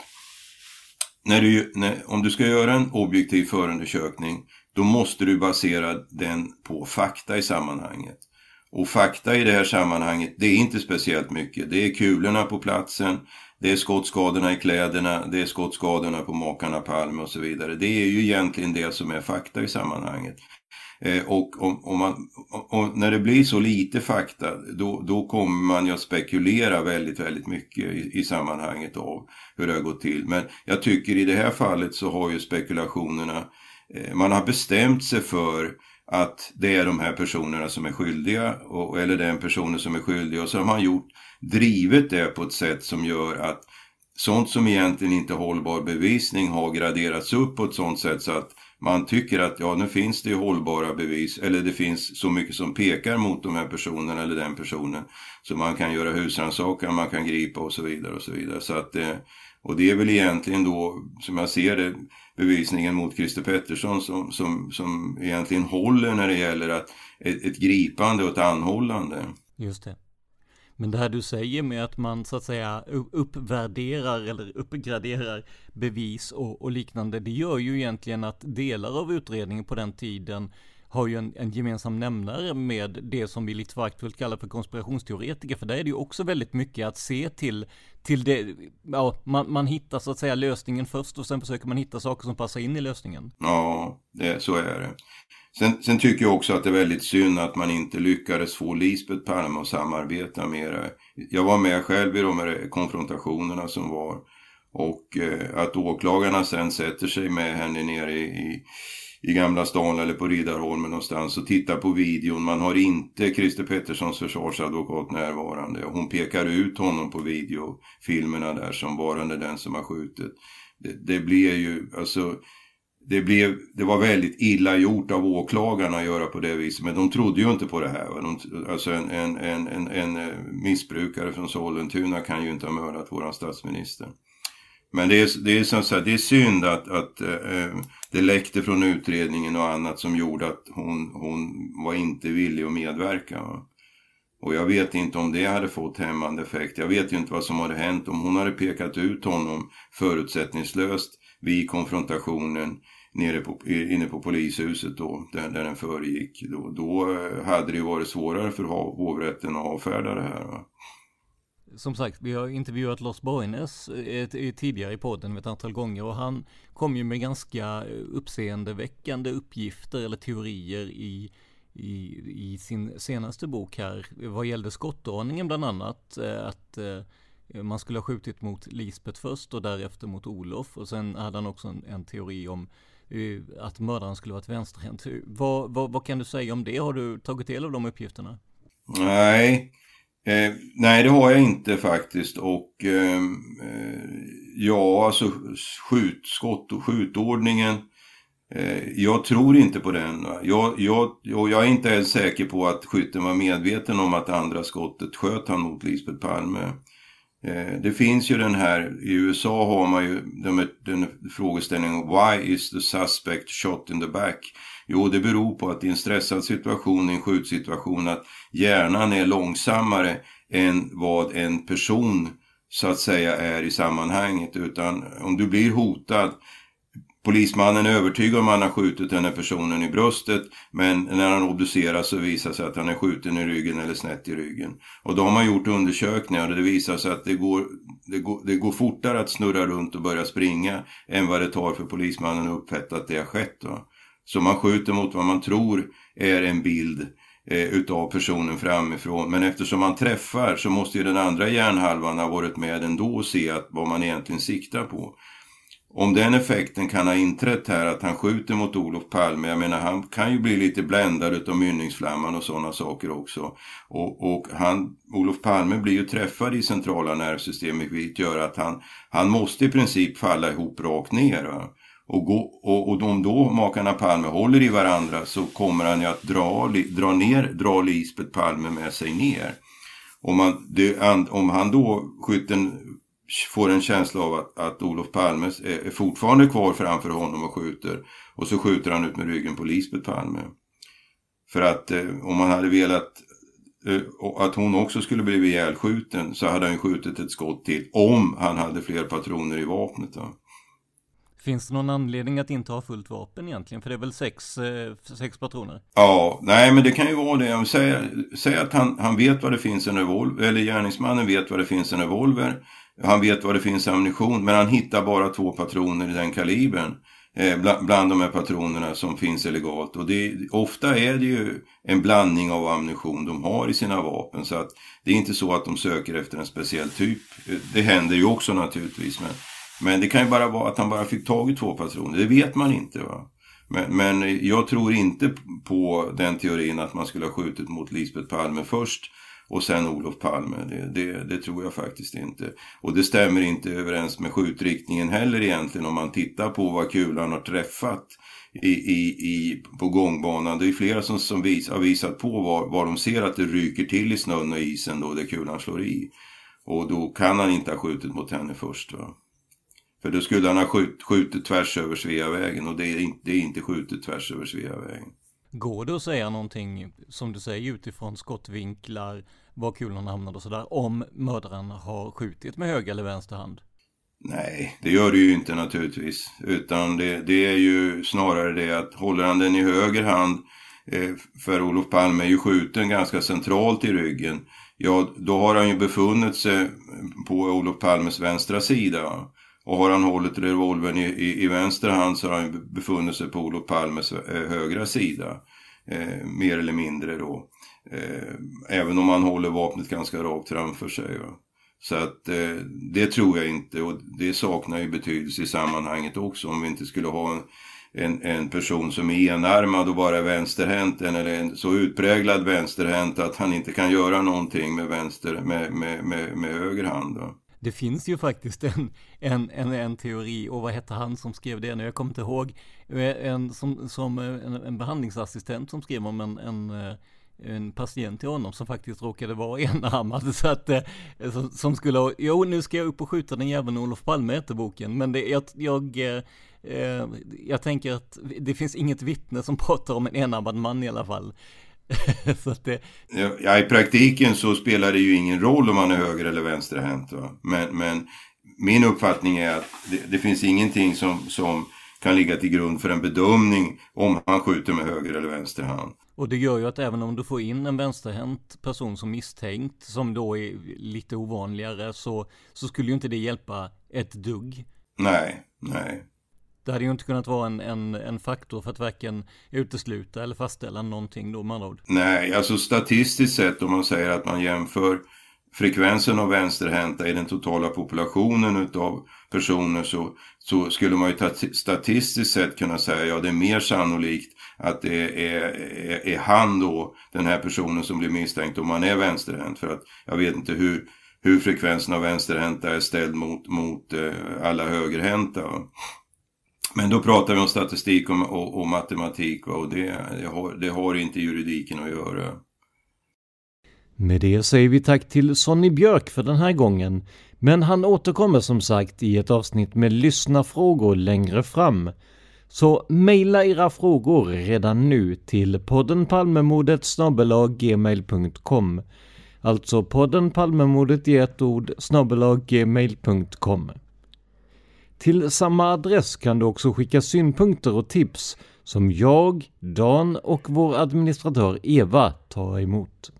J: när du, när, om du ska göra en objektiv förundersökning, då måste du basera den på fakta i sammanhanget. Och fakta i det här sammanhanget, det är inte speciellt mycket. Det är kulorna på platsen, det är skottskadorna i kläderna, det är skottskadorna på makarna Palme och så vidare. Det är ju egentligen det som är fakta i sammanhanget. Eh, och, om, om man, och när det blir så lite fakta, då, då kommer man ju att spekulera väldigt, väldigt mycket i, i sammanhanget av hur det har gått till. Men jag tycker i det här fallet så har ju spekulationerna, eh, man har bestämt sig för att det är de här personerna som är skyldiga och, eller den personen som är skyldig, och så har man gjort, drivet det på ett sätt som gör att sånt som egentligen inte är hållbar bevisning har graderats upp på ett sånt sätt så att man tycker att ja, nu finns det ju hållbara bevis, eller det finns så mycket som pekar mot de här personerna eller den personen, så man kan göra husrannsakan, man kan gripa och så vidare och så vidare. Så att, och det är väl egentligen då, som jag ser det, bevisningen mot Christer Pettersson som, som, som egentligen håller när det gäller att ett, ett gripande och ett anhållande.
D: Just det. Men det här du säger med att man så att säga uppvärderar eller uppgraderar bevis och, och liknande, det gör ju egentligen att delar av utredningen på den tiden har ju en, en gemensam nämnare med det som vi lite föraktfullt kallar för konspirationsteoretiker, för där är det ju också väldigt mycket att se till, till det, ja, man, man hittar så att säga lösningen först och sen försöker man hitta saker som passar in i lösningen.
J: Ja, det, så är det. Sen, sen tycker jag också att det är väldigt synd att man inte lyckades få Lisbeth Palme att samarbeta mer. Jag var med själv i de här konfrontationerna som var, och eh, att åklagarna sen sätter sig med henne nere i, i, i Gamla stan eller på Riddarholmen någonstans och tittar på videon. Man har inte Christer Petterssons försvarsadvokat närvarande. Hon pekar ut honom på videofilmerna där som varande den som har skjutit. Det, det blir ju, alltså... Det, blev, det var väldigt illa gjort av åklagarna att göra på det viset. Men de trodde ju inte på det här. De, alltså en, en, en, en, en missbrukare från Sollentuna kan ju inte ha mördat våran statsminister. Men det är, det är, som sagt, det är synd att, att äh, det läckte från utredningen och annat som gjorde att hon, hon var inte villig att medverka. Va? Och jag vet inte om det hade fått hämmande effekt. Jag vet ju inte vad som hade hänt om hon hade pekat ut honom förutsättningslöst vid konfrontationen nere på, inne på polishuset då, där, där den föregick. Då, då hade det ju varit svårare för hovrätten att avfärda det här. Va?
D: Som sagt, vi har intervjuat Lars Borgnäs tidigare i podden ett antal gånger, och han kom ju med ganska uppseendeväckande uppgifter eller teorier i, i, i sin senaste bok här. Vad gällde skottordningen bland annat, att man skulle ha skjutit mot Lisbeth först och därefter mot Olof, och sen hade han också en, en teori om uh, att mördaren skulle varit vänsterhänt. Vad, vad, vad kan du säga om det? Har du tagit del av de uppgifterna?
J: Nej, eh, nej det har jag inte faktiskt. Och eh, ja, alltså skjut, skott och skjutordningen, eh, jag tror inte på den. Jag, jag, och jag är inte ens säker på att skytten var medveten om att andra skottet sköt han mot Lisbeth Palme. Det finns ju den här, i U S A har man ju den, den frågeställningen, why is the suspect shot in the back? Jo, det beror på att i en stressad situation, i en skjutsituation, att hjärnan är långsammare än vad en person så att säga är i sammanhanget. Utan om du blir hotad Polismannen är övertygad om att han har skjutit den här personen i bröstet, men när han obduceras så visar sig att han är skjuten i ryggen eller snett i ryggen. Och då har man gjort undersökningar och det visar sig att det går, det går, det går fortare att snurra runt och börja springa än vad det tar för polismannen att uppfatta att det har skett. Va? Så man skjuter mot vad man tror är en bild eh, utav personen framifrån. Men eftersom man träffar så måste ju den andra hjärnhalvan ha varit med ändå och se att vad man egentligen siktar på. Om den effekten kan ha inträtt här att han skjuter mot Olof Palme, jag menar han kan ju bli lite bländad utav mynningsflamman och sådana saker också. Och, och han, Olof Palme blir ju träffad i centrala nervsystemet, vilket gör att han, han måste i princip falla ihop rakt ner. Va? Och, gå, och, och om då makarna Palme håller i varandra så kommer han ju att dra, dra ner, dra Lisbeth Palme med sig ner. Om, man, det, om han då skytten får en känsla av att, att Olof Palme är, är fortfarande kvar framför honom och skjuter. Och så skjuter han ut med ryggen på Lisbeth Palme. För att eh, om man hade velat eh, att hon också skulle bli ihjälskjuten så hade han skjutit ett skott till om han hade fler patroner i vapnet. Då.
D: Finns det någon anledning att inte ha fullt vapen egentligen? För det är väl sex, eh, sex patroner?
J: Ja, nej men det kan ju vara det. Säg, säg att han, han vet vad det finns en revolver, eller gärningsmannen vet vad det finns en revolver. Han vet vad det finns ammunition, men han hittar bara två patroner i den kalibern. Eh, bland, bland de här patronerna som finns illegalt. Och det, ofta är det ju en blandning av ammunition de har i sina vapen. Så att det är inte så att de söker efter en speciell typ. Det händer ju också naturligtvis, men... Men det kan ju bara vara att han bara fick tag i två patroner. Det vet man inte, va. Men, men jag tror inte på den teorin att man skulle ha skjutit mot Lisbeth Palme först och sen Olof Palme. Det, det, det tror jag faktiskt inte. Och det stämmer inte överens med skjutriktningen heller egentligen om man tittar på vad kulan har träffat i, i, i, på gångbanan. Det är flera som, som vis, har visat på var, var de ser att det ryker till i snön och isen då där kulan slår i. Och då kan han inte ha skjutit mot henne först, va. För då skulle han ha skjut, skjutit tvärs över Sveavägen och det är, inte, det är inte skjutit tvärs över Sveavägen.
D: Går det att säga någonting, som du säger, utifrån skottvinklar, var kulan hamnade och sådär, om mördaren har skjutit med höger eller vänster hand?
J: Nej, det gör det ju inte naturligtvis. Utan det, det är ju snarare det att håller han den i höger hand, eh, för Olof Palme är ju skjuten ganska centralt i ryggen, ja då har han ju befunnit sig på Olof Palmes vänstra sida. Och har han hållit revolvern i, i, i vänster hand så har han befunnit sig på Olof Palmes eh, högra sida. Eh, mer eller mindre då. Eh, även om han håller vapnet ganska rakt framför sig. Va? Så att eh, det tror jag inte. Och det saknar ju betydelse i sammanhanget också. Om vi inte skulle ha en, en, en person som är enarmad och bara vänsterhänt. Eller en så utpräglad vänsterhänt att han inte kan göra någonting med, vänster, med, med, med, med höger hand. Va?
D: Det finns ju faktiskt en, en, en, en teori, och vad hette han som skrev det nu? Jag kommer inte ihåg. En, som, som en, en behandlingsassistent som skrev om en, en, en patient till honom som faktiskt råkade vara enarmad. Så att, som, som skulle, jo nu ska jag upp och skjuta den jäveln Olof Palme heter boken. Men det, jag, jag, eh, jag tänker att det finns inget vittne som pratar om en enarmad man i alla fall. Så att det...
J: Ja, i praktiken så spelar det ju ingen roll om man är höger eller vänsterhänt. Va? Men, men min uppfattning är att det, det finns ingenting som, som kan ligga till grund för en bedömning om han skjuter med höger eller vänsterhand.
D: Och det gör ju att även om du får in en vänsterhänt person som misstänkt, som då är lite ovanligare, så, så skulle ju inte det hjälpa ett dugg.
J: Nej, nej.
D: Det hade ju inte kunnat vara en, en, en faktor för att varken utesluta eller fastställa någonting då, med andra ord.
J: Nej, alltså statistiskt sett om man säger att man jämför frekvensen av vänsterhänta i den totala populationen utav personer så, så skulle man ju statistiskt sett kunna säga ja det är mer sannolikt att det är, är, är han då, den här personen som blir misstänkt om man är vänsterhänt. För att jag vet inte hur, hur frekvensen av vänsterhänta är ställd mot, mot eh, alla högerhänta. Men då pratar vi om statistik och, och, och matematik och det, det, har, det har inte juridiken att göra.
D: Med det säger vi tack till Sonny Björk för den här gången. Men han återkommer som sagt i ett avsnitt med lyssnarfrågor längre fram. Så mejla era frågor redan nu till podden palmemordet snabel-a gmail punkt com. Alltså podden palmemordet i ett ord snabel-a gmail punkt com. Till samma adress kan du också skicka synpunkter och tips som jag, Dan och vår administratör Eva tar emot.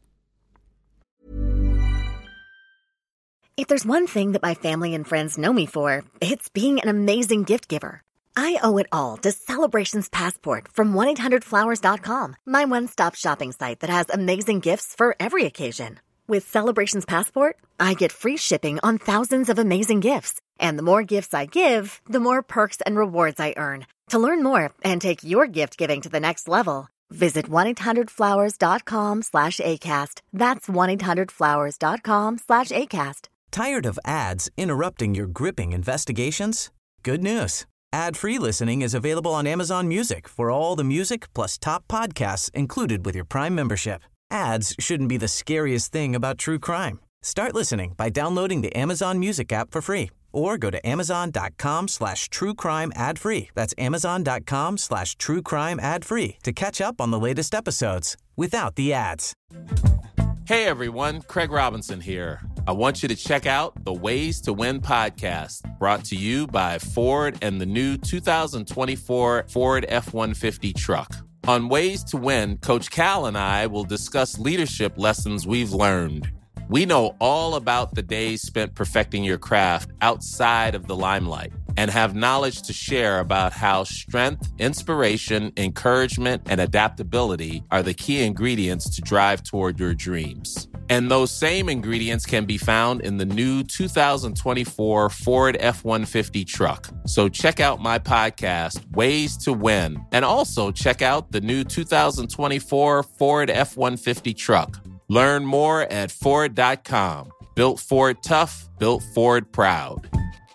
B: If there's one thing that my family and friends know me for, it's being an amazing gift giver. I owe it all to Celebrations Passport from one eight hundred flowers dot com, my one-stop shopping site that has amazing gifts for every occasion. With Celebrations Passport, I get free shipping on thousands of amazing gifts. And the more gifts I give, the more perks and rewards I earn. To learn more and take your gift giving to the next level, visit one eight hundred flowers dot com slash ACAST. That's one eight hundred flowers dot com slash ACAST.
F: Tired of ads interrupting your gripping investigations? Good news. Ad-free listening is available on Amazon Music for all the music plus top podcasts included with your Prime membership. Ads shouldn't be the scariest thing about true crime. Start listening by downloading the Amazon Music app for free or go to amazon.com slash true crime ad free. That's amazon.com slash true crime ad free to catch up on the latest episodes without the ads.
K: Hey everyone, Craig Robinson here. I want you to check out the Ways to Win podcast, brought to you by Ford and the new two thousand twenty-four Ford F one fifty truck. On Ways to Win, Coach Cal and I will discuss leadership lessons we've learned. We know all about the days spent perfecting your craft outside of the limelight and have knowledge to share about how strength, inspiration, encouragement, and adaptability are the key ingredients to drive toward your dreams. And those same ingredients can be found in the new two thousand twenty-four Ford F one fifty truck. So check out my podcast, Ways to Win, and also check out the new two thousand twenty-four Ford F one fifty truck. Learn more at Ford dot com. Built Ford tough, built Ford proud.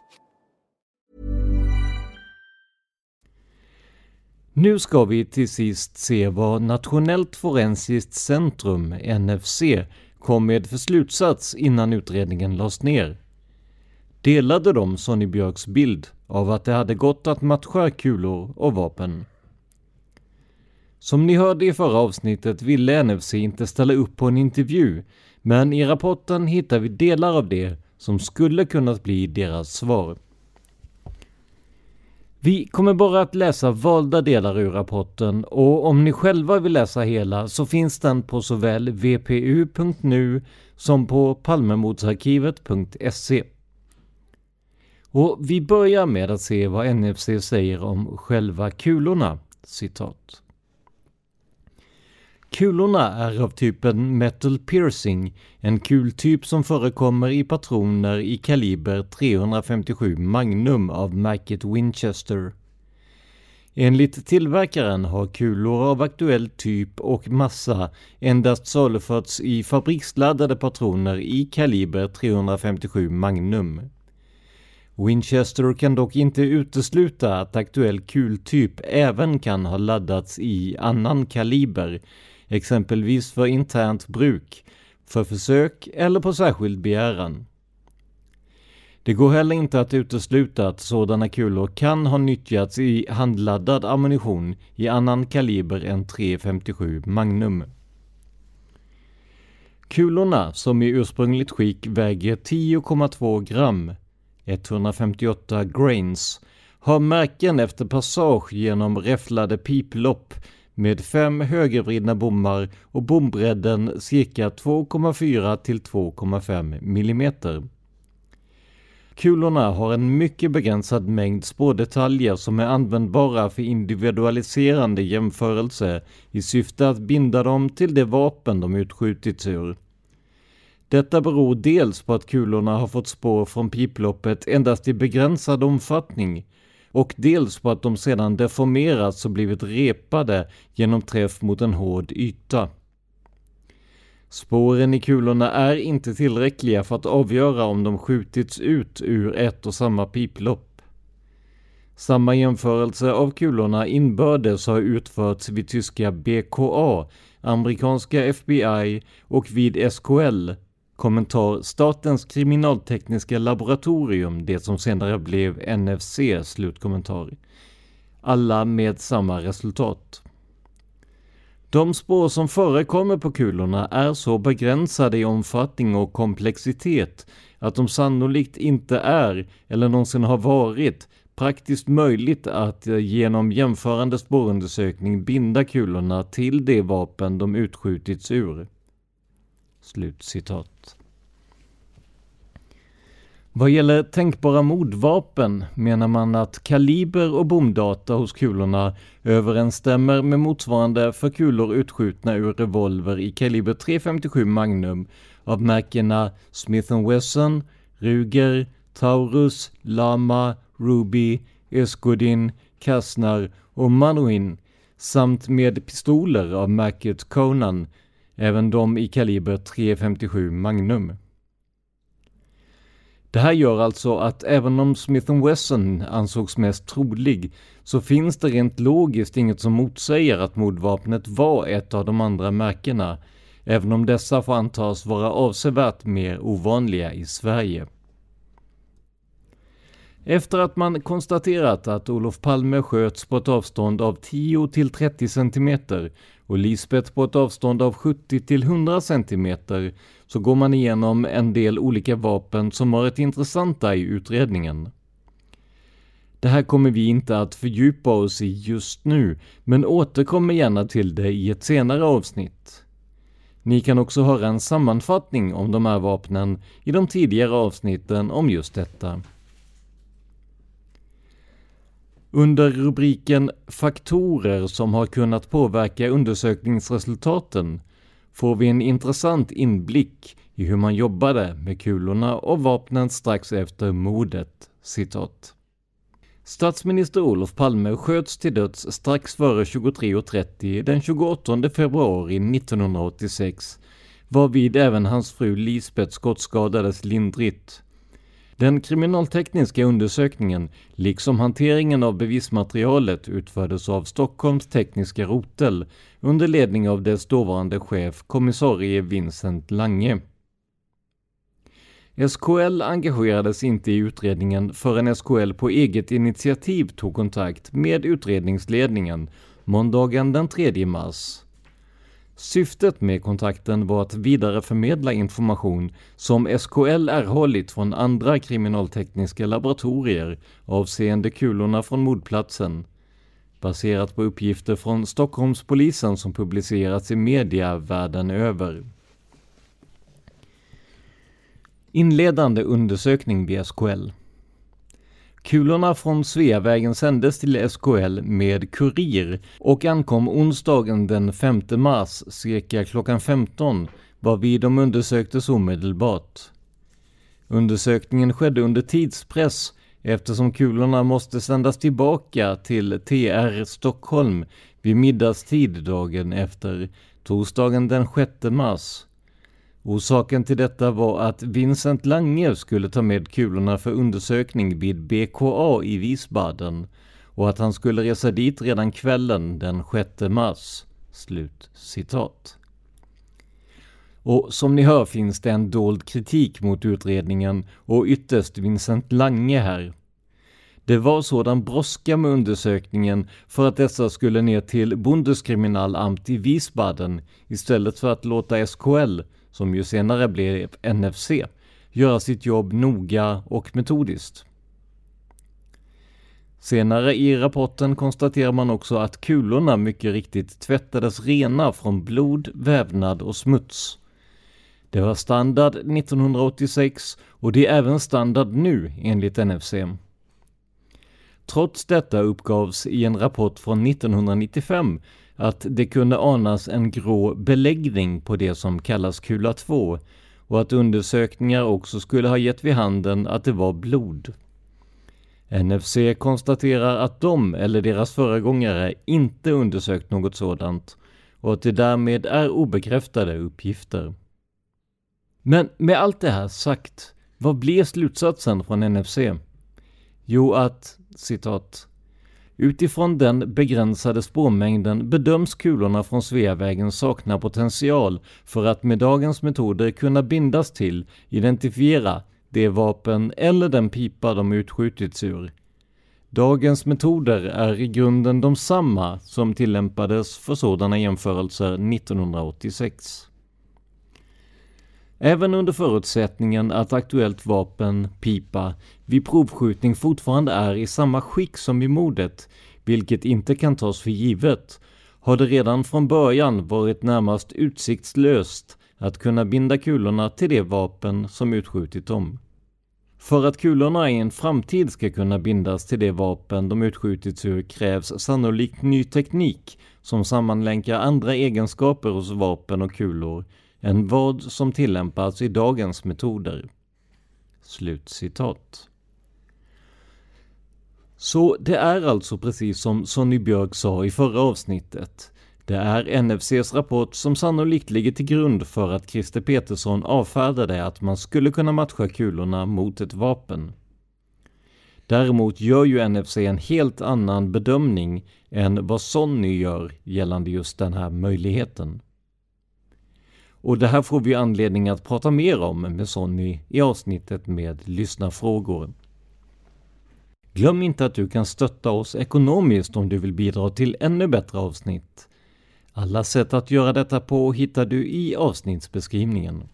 D: Nu ska vi till sist se vad Nationellt forensiskt centrum, N F C, kom med för slutsats innan utredningen lades ner. Delade de Sonny Björks bild av att det hade gått att matcha kulor och vapen? Som ni hörde i förra avsnittet ville N F C inte ställa upp på en intervju, men i rapporten hittar vi delar av det som skulle kunnat bli deras svar. Vi kommer bara att läsa valda delar ur rapporten, och om ni själva vill läsa hela så finns den på såväl v p u punkt n u som på palmemordsarkivet punkt se. Och vi börjar med att se vad N F C säger om själva kulorna. Citat. Kulorna är av typen metal piercing, en kultyp som förekommer i patroner i kaliber trehundrafemtiosju Magnum av Mackitt Winchester. Enligt tillverkaren har kulor av aktuell typ och massa endast saluförts i fabriksladdade patroner i kaliber trehundrafemtiosju Magnum. Winchester kan dock inte utesluta att aktuell kultyp även kan ha laddats i annan kaliber, exempelvis för internt bruk, för försök eller på särskild begäran. Det går heller inte att utesluta att sådana kulor kan ha nyttjats i handladdad ammunition i annan kaliber än tre femtiosju Magnum. Kulorna, som i ursprungligt skick väger tio komma två gram, etthundrafemtioåtta grains, har märken efter passage genom räfflade piplopp med fem högervridna bommar och bombredden cirka två komma fyra till två komma fem millimeter. Kulorna har en mycket begränsad mängd spårdetaljer som är användbara för individualiserande jämförelse i syfte att binda dem till det vapen de utskjutits ur. Detta beror dels på att kulorna har fått spår från piploppet endast i begränsad omfattning, och dels på att de sedan deformerats och blivit repade genom träff mot en hård yta. Spåren i kulorna är inte tillräckliga för att avgöra om de skjutits ut ur ett och samma piplopp. Samma jämförelse av kulorna inbördes har utförts vid tyska B K A, amerikanska F B I och vid S K L, kommentar Statens kriminaltekniska laboratorium, det som senare blev N F C, slutkommentar. Alla med samma resultat. De spår som förekommer på kulorna är så begränsade i omfattning och komplexitet att de sannolikt inte är, eller någonsin har varit, praktiskt möjligt att genom jämförande spårundersökning binda kulorna till det vapen de utskjutits ur. Slutcitat. Vad gäller tänkbara mordvapen menar man att kaliber och bomdata hos kulorna överensstämmer med motsvarande för kulor utskjutna ur revolver i kaliber tre femtiosju Magnum av märkena Smith and Wesson, Ruger, Taurus, Lama, Ruby, Escudin, Kastner och Manouin samt med pistoler av märket Conan, även de i kaliber tre femtiosju Magnum. Det här gör alltså att även om Smith and Wesson ansågs mest trolig så finns det rent logiskt inget som motsäger att mordvapnet var ett av de andra märkena, även om dessa får antas vara avsevärt mer ovanliga i Sverige. Efter att man konstaterat att Olof Palme sköts på ett avstånd av tio till trettio centimeter och Lisbeth på ett avstånd av sjuttio till hundra centimeter så går man igenom en del olika vapen som varit intressanta i utredningen. Det här kommer vi inte att fördjupa oss i just nu, men återkommer gärna till det i ett senare avsnitt. Ni kan också höra en sammanfattning om de här vapnen i de tidigare avsnitten om just detta. Under rubriken faktorer som har kunnat påverka undersökningsresultaten får vi en intressant inblick i hur man jobbade med kulorna och vapnen strax efter mordet. Citat. Statsminister Olof Palme sköts till döds strax före tjugotre och trettio den tjugoåttonde februari nittonhundraåttiosex, varvid även hans fru Lisbeth skottskadades lindrigt. Den kriminaltekniska undersökningen, liksom hanteringen av bevismaterialet, utfördes av Stockholms tekniska rotel under ledning av dess dåvarande chef, kommissarie Vincent Lange. S K L engagerades inte i utredningen förrän S K L på eget initiativ tog kontakt med utredningsledningen måndagen den tredje mars. Syftet med kontakten var att vidareförmedla information som S K L erhållit från andra kriminaltekniska laboratorier avseende kulorna från mordplatsen, baserat på uppgifter från Stockholmspolisen som publicerats i media världen över. Inledande undersökning vid S K L. Kulorna från Sveavägen sändes till S K L med kurir och ankom onsdagen den femte mars cirka klockan femton, varvid de undersöktes omedelbart. Undersökningen skedde under tidspress eftersom kulorna måste sändas tillbaka till T R Stockholm vid middagstid dagen efter, torsdagen den sjätte mars. Orsaken till detta var att Vincent Lange skulle ta med kulorna för undersökning vid B K A i Wiesbaden och att han skulle resa dit redan kvällen den sjätte mars. Slut citat. Och som ni hör finns det en dold kritik mot utredningen och ytterst Vincent Lange här. Det var sådan brådska med undersökningen för att dessa skulle ner till Bundeskriminalamt i Wiesbaden istället för att låta S K L, som ju senare blev N F C, göra sitt jobb noga och metodiskt. Senare i rapporten konstaterar man också att kulorna mycket riktigt tvättades rena från blod, vävnad och smuts. Det var standard nittonhundraåttiosex och det är även standard nu enligt N F C. Trots detta uppgavs i en rapport från nittonhundranittiofem att det kunde anas en grå beläggning på det som kallas kula två och att undersökningar också skulle ha gett vid handen att det var blod. N F C konstaterar att de eller deras föregångare inte undersökt något sådant och att det därmed är obekräftade uppgifter. Men med allt det här sagt, vad blev slutsatsen från N F C? Jo att, citat, utifrån den begränsade spårmängden bedöms kulorna från Sveavägen sakna potential för att med dagens metoder kunna bindas till, identifiera det vapen eller den pipa de utskjutits ur. Dagens metoder är i grunden de samma som tillämpades för sådana jämförelser nittonhundraåttiosex. Även under förutsättningen att aktuellt vapen, pipa, vid provskjutning fortfarande är i samma skick som vid mordet, vilket inte kan tas för givet, har det redan från början varit närmast utsiktslöst att kunna binda kulorna till det vapen som utskjutit dem. För att kulorna i en framtid ska kunna bindas till det vapen de utskjutits ur krävs sannolikt ny teknik som sammanlänkar andra egenskaper hos vapen och kulor än vad som tillämpas i dagens metoder. Slutcitat. Så det är alltså precis som Sonny Björk sa i förra avsnittet. Det är N F C:s rapport som sannolikt ligger till grund för att Christer Petersson avfärdade att man skulle kunna matcha kulorna mot ett vapen. Däremot gör ju N F C en helt annan bedömning än vad Sonny gör gällande just den här möjligheten. Och det här får vi anledning att prata mer om med Sonny i avsnittet med lyssnarfrågor. Glöm inte att du kan stötta oss ekonomiskt om du vill bidra till ännu bättre avsnitt. Alla sätt att göra detta på hittar du i avsnittsbeskrivningen.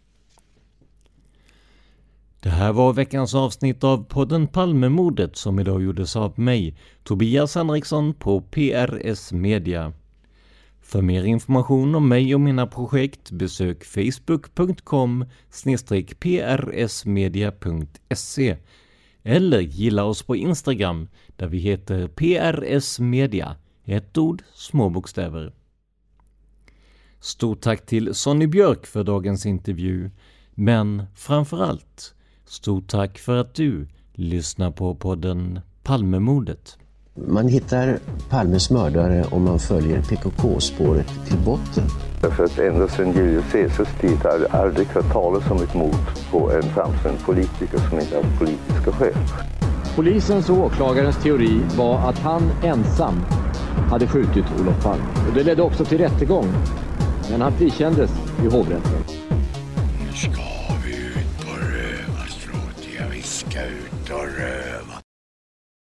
D: Det här var veckans avsnitt av podden Palmemordet som idag gjordes av mig, Tobias Henriksson på P R S Media. För mer information om mig och mina projekt besök facebook punkt com slash p r s media punkt se eller gilla oss på Instagram där vi heter P R S Media, ett ord, små bokstäver. Stort tack till Sonny Björk för dagens intervju, men framförallt stort tack för att du lyssnar på podden Palmemordet.
L: Man hittar Palmes mördare om man följer P K K-spåret till botten.
M: Därför att ända sedan Julius Caesars tid har det aldrig hört talas om ett mord på en framstående politiker som inte har politiska skäl.
N: Polisens och åklagarens teori var att han ensam hade skjutit Olof Palme. Och det ledde också till rättegång, men han frikändes i hovrätten.
O: Nu ska vi ut på rövarstråt, ja vi ska ut och röva.